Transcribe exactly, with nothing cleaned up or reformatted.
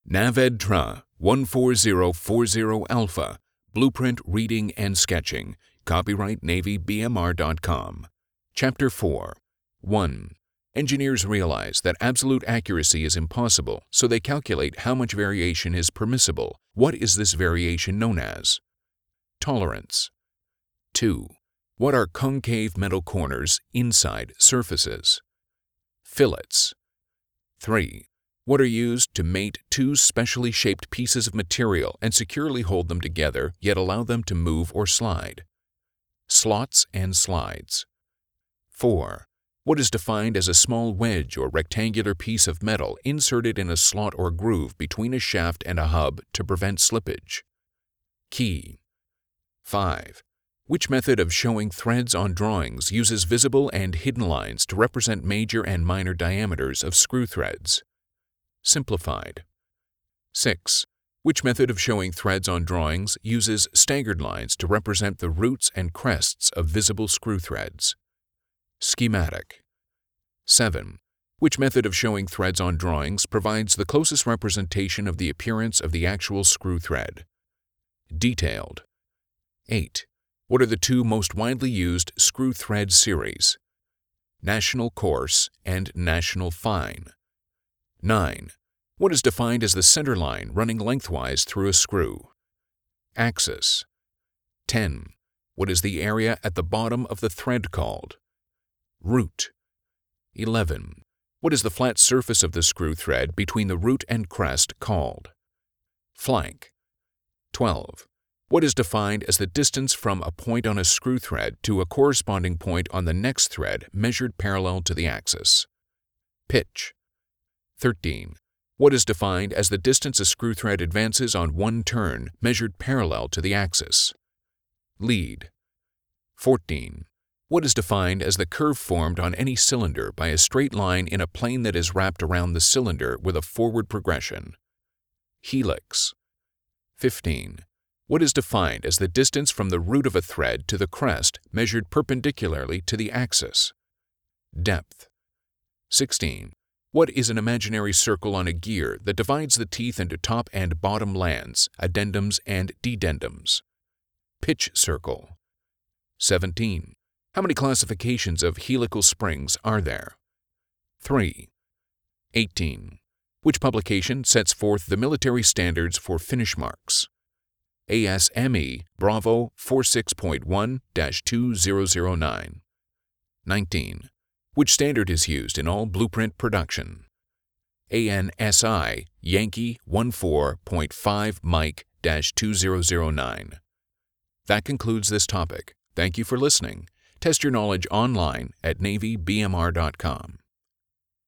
NAVEDTRA one four zero four zero Alpha, Blueprint Reading and Sketching, copyright Navy B M R dot com. Chapter four. one. Engineers realize that absolute accuracy is impossible, so they calculate how much variation is permissible. What is this variation known as? Tolerance. two. What are concave metal corners inside surfaces? Fillets. three. What are used to mate two specially shaped pieces of material and securely hold them together, yet allow them to move or slide? Slots and slides. four. What is defined as a small wedge or rectangular piece of metal inserted in a slot or groove between a shaft and a hub to prevent slippage? Key. five. Which method of showing threads on drawings uses visible and hidden lines to represent major and minor diameters of screw threads? Simplified. six. Which method of showing threads on drawings uses staggered lines to represent the roots and crests of visible screw threads? Schematic. seven. Which method of showing threads on drawings provides the closest representation of the appearance of the actual screw thread? Detailed. eight. What are the two most widely used screw thread series? National Coarse and National Fine. nine. What is defined as the center line running lengthwise through a screw? Axis. ten. What is the area at the bottom of the thread called? Root. eleven. What is the flat surface of the screw thread between the root and crest called? Flank. twelve. What is defined as the distance from a point on a screw thread to a corresponding point on the next thread measured parallel to the axis? Pitch. thirteen. What is defined as the distance a screw thread advances on one turn measured parallel to the axis? Lead. fourteen. What is defined as the curve formed on any cylinder by a straight line in a plane that is wrapped around the cylinder with a forward progression? Helix. fifteen. What is defined as the distance from the root of a thread to the crest measured perpendicularly to the axis? Depth. sixteen. What is an imaginary circle on a gear that divides the teeth into top and bottom lands, addendums and dedendums? Pitch circle. seventeen. How many classifications of helical springs are there? three. eighteen. Which publication sets forth the military standards for finish marks? A S M E Bravo forty-six point one dash two thousand nine. nineteen. Which standard is used in all blueprint production? A N S I Yankee fourteen point five Mike dash two thousand nine. That concludes this topic. Thank you for listening. Test your knowledge online at Navy B M R dot com.